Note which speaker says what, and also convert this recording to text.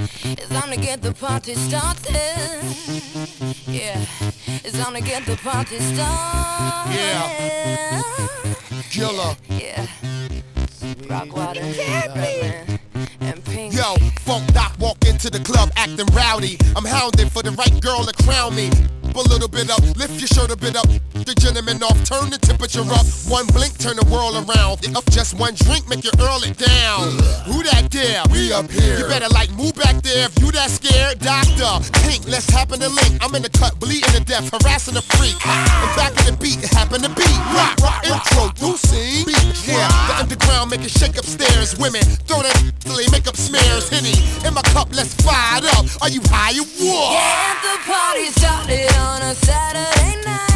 Speaker 1: It's time to get the party started. Yeah, it's time to get the party started.
Speaker 2: Yeah. Killer.
Speaker 1: Yeah. Rockwater, Redman, and Pink.
Speaker 2: Yo, Funk Doc walk into the club acting rowdy. I'm hounded for the right girl to crown me. A little bit up, lift your shirt a bit up. The gentleman off, turn the temperature up. One blink, turn the world around. Up just one drink, make you earl it down. Who that there? We up here. You better like move back there if you that scared. Doctor, Pink, let's happen to link. I'm in the cut, bleeding to death, harassing a freak. And back in the beat, it happened to be rock, introducing. Yeah, the underground make it shake upstairs. Women throw that till they make up smears. Henny in my cup, let's fire it up. Are you high or what?
Speaker 1: Yeah, the party started on a Saturday night.